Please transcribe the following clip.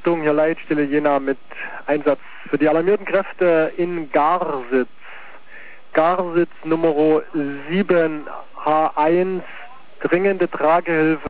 Richtung hier Leitstelle Jena mit Einsatz für die alarmierten Kräfte in Garsitz. Garsitz Nummer 7H1, dringende Tragehilfe.